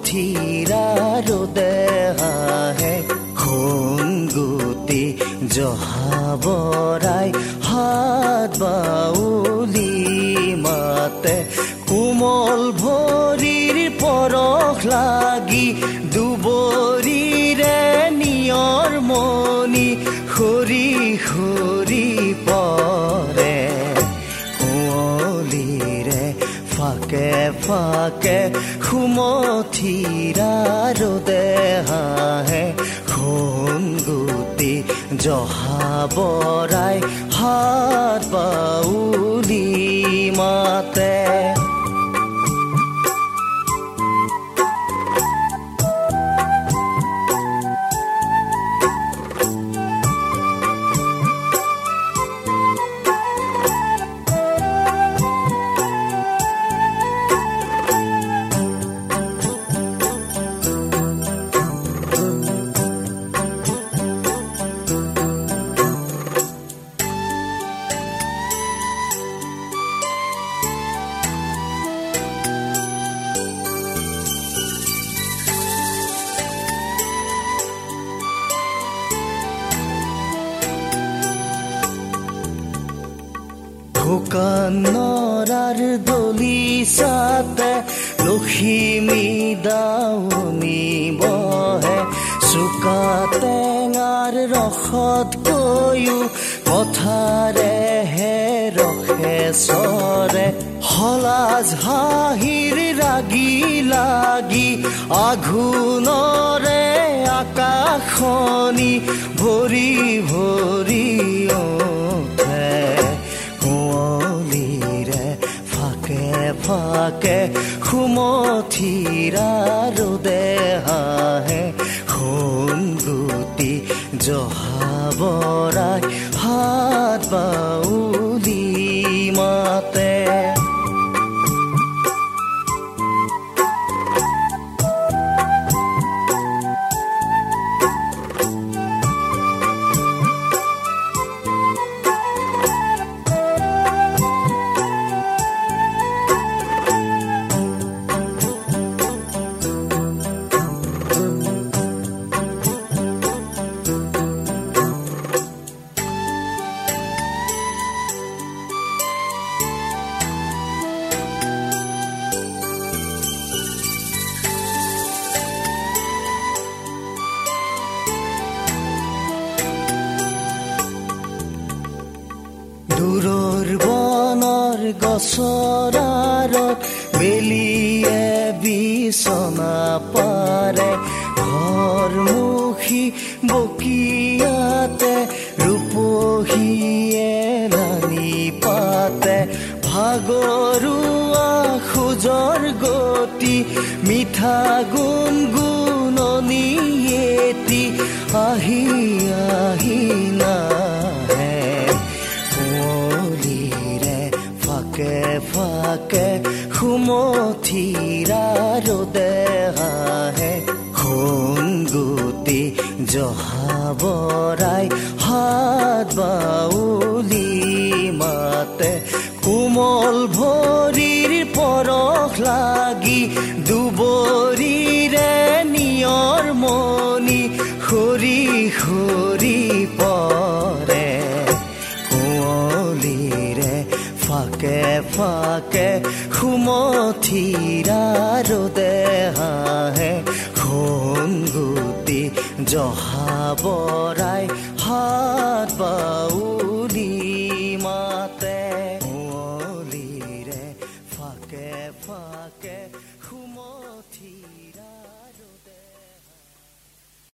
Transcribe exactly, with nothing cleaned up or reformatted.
সুমথিৰা ৰ'দে হাঁহে সোণগুটি জহাবৰাই হাত বাউলি মাতে কোমল ভৰিৰ পৰশ লাগি দুবৰিৰে নিয়ৰ মণি সৰি সৰি পৰে কুঁৱলীৰে ফাকে ফাকে সুমথিৰা ৰ'দে হাঁহে সোণগুটি জহাবৰাই হাত বাউলি মাতে শুকানৰ দলিচাতে লখিমী দাউনি বহে চোকা টেঙাৰ ৰসত কৈও কথাৰেহে ৰখে চৰে হলাজ হাঁহিৰ ৰাগি লাগি আঘোণৰে আকাশনি ভৰি ভৰি ফাকে সুমথিৰা ৰ'দে হাঁহে সোণগুটি জহাবৰাই হাত বাউলি মাতে দূৰৰ বনৰ গছৰ আঁৰত বেলিয়ে বিচনা পাৰে ঘৰমুখী বকিয়াতে ৰূপহীয়ে লানি পাতে ভাগৰুৱা খোজৰ গতি মিঠা গুণগুণনি এটি আহি আহি নাহে ফাকে ফাকে সুমথিৰা ৰ'দে হাঁহে সোণগুটি জহাবৰাই হাত বাউলি মাতে কোমল ভৰিৰ পৰশ লাগি দুবৰিৰে নিয়ৰ মণি সৰি সৰি পৰে কুঁৱলীৰে ফাকে ফাকে সুমথিৰা ৰ'দে হাঁহে সোণগুটি জহাবৰাই হাত বাউ